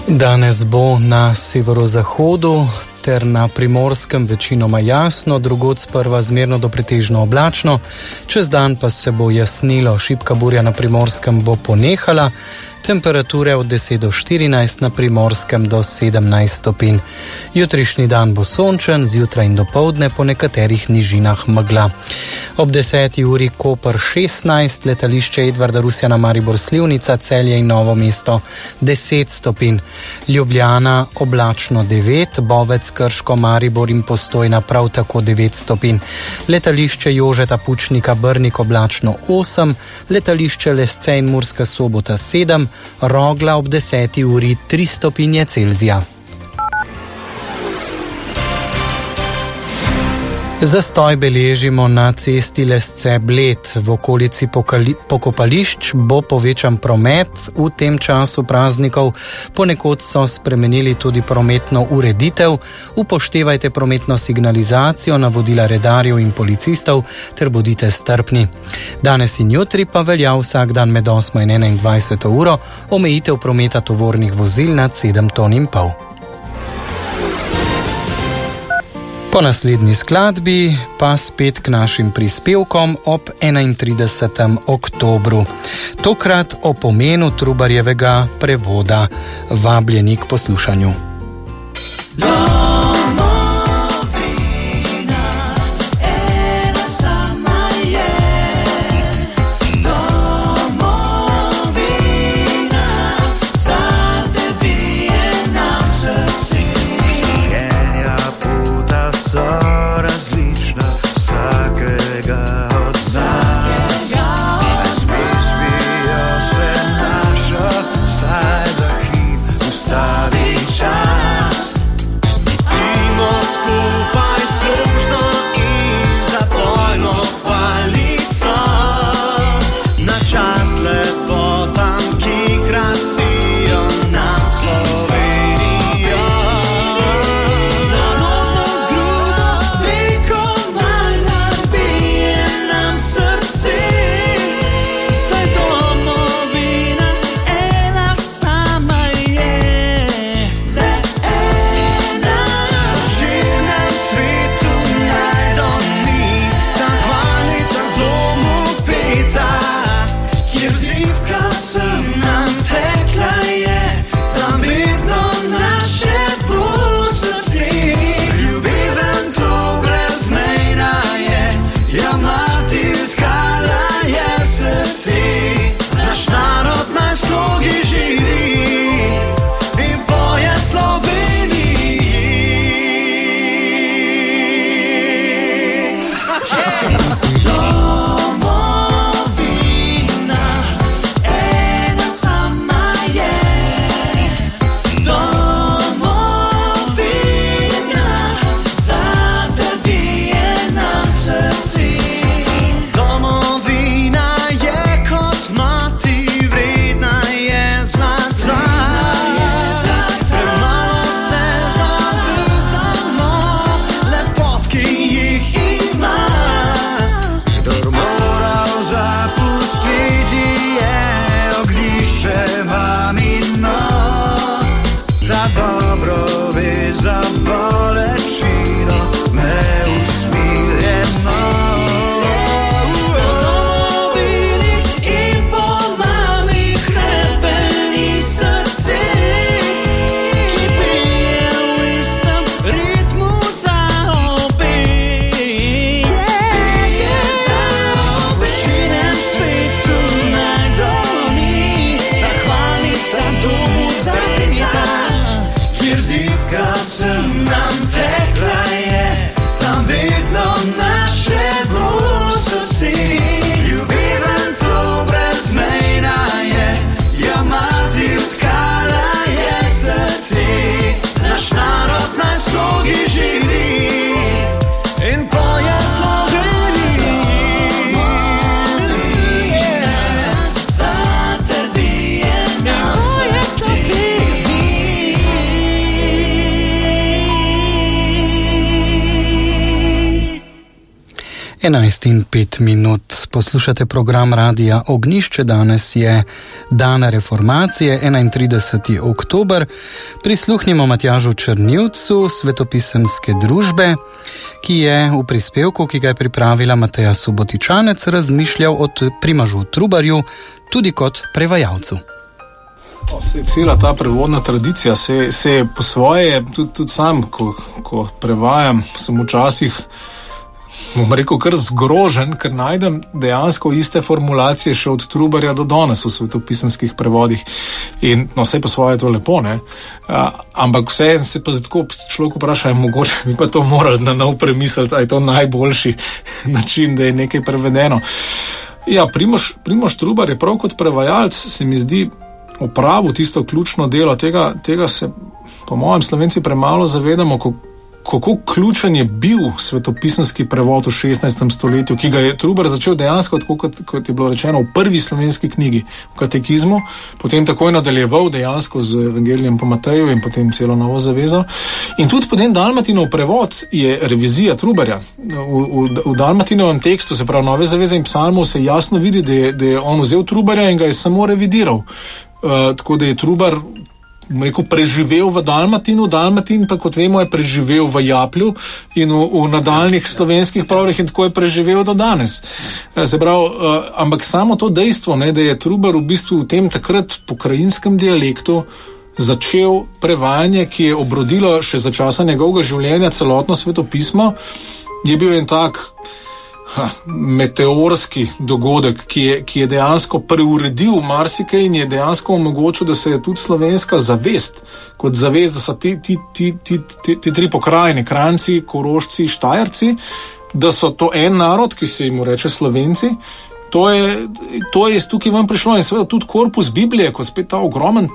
Danes bo na severozahodu ter na Primorskem večinoma jasno, drugod sprva zmerno do pretežno oblačno, čez dan pa se bo jasnilo, šibka burja na Primorskem bo ponehala, temperature od 10 do 14, na Primorskem do 17 stopinj. Jutrišnji dan bo sončen, zjutraj in dopoldne po nekaterih nižinah megla. Ob 10. uri Koper 16, letališče Edvarda Rusjana Maribor Slivnica, Celje in Novo mesto 10 stopinj. Ljubljana oblačno 9, Bovec, Krško, Maribor in Postojna prav tako 9 stopinj. Letališče Jožeta Pučnika Brnik oblačno 8, letališče Lesce in Murska Sobota 7, Rogla ob 10. uri 3 stopinje Celzija. Zastoj beležimo na cesti Lesce-Bled. V okolici pokopališč bo povečan promet v tem času praznikov. Ponekod so spremenili tudi prometno ureditev. Upoštevajte prometno signalizacijo, navodila redarjev in policistov ter bodite strpni. Danes in jutri pa velja vsak dan med 8 in 21 uro omejitev prometa tovornih vozil nad 7,5 ton. Po naslednji skladbi pa spet k našim prispevkom ob 31. oktobru. Tokrat o pomenu Trubarjevega prevoda. Vabljeni k poslušanju. Ustavi čas, 11:05. Poslušate program Radia Ognjišče. Danes je dan reformacije, 31. oktober. Prisluhnimo Matjažu Črnivcu, svetopisemske družbe, ki je v prispevku, ki ga je pripravila Mateja Subotičanec, razmišljal o primažu Trubarju tudi kot prevajalcu. Cela ta prevodna tradicija se po svoje, tudi sam, ko prevajam, sem včasih, bom rekel, kar zgrožen, ker najdem dejansko iste formulacije še od Trubarja do danes v svetopisemskih prevodih. In vse po svoje je to lepo, ne? Ampak vse se pa tako človek vpraša, mogoče bi pa to morali na nov premisliti, a je to najboljši način, da je nekaj prevedeno. Ja, Primož Trubar je prav kot prevajalec, se mi zdi, opravil tisto ključno delo. Tega se, po mojem, Slovenci premalo zavedamo, kako ključen je bil svetopisemski prevod v 16. stoletju, ki ga je Trubar začel dejansko, tako kot je bilo rečeno, v prvi slovenski knjigi, v katekizmu, potem takoj nadaljeval dejansko z Evangelijem po Mateju in potem celo Novo zavezo. In tudi potem Dalmatinov prevod je revizija Trubarja. V Dalmatinovem tekstu, se pravi Nove zaveze in psalmov, se jasno vidi, da je on vzel Trubarja in ga je samo revidiral. Tako da je Trubar preživel v Dalmatinu, Dalmatin pa, kot vemo, je preživel v Japlju in v nadaljnih slovenskih pravilih in tako je preživel do danes. Se pravi, ampak samo to dejstvo, ne, da je Trubar v bistvu v tem takrat pokrajinskem dialektu začel prevajanje, ki je obrodilo še za časa njegovega življenja celotno svetopismo, je bil en tak meteorski dogodek, ki je dejansko preuredil marsikaj in je dejansko omogočil, da se je tudi slovenska zavest, kot zavest, da so ti tri pokrajine, Kranjci, Korošci, Štajerci, da so to en narod, ki se jim reče Slovenci. To je tukaj vam prišlo in seveda tudi korpus Biblije, kot spet ta ogromen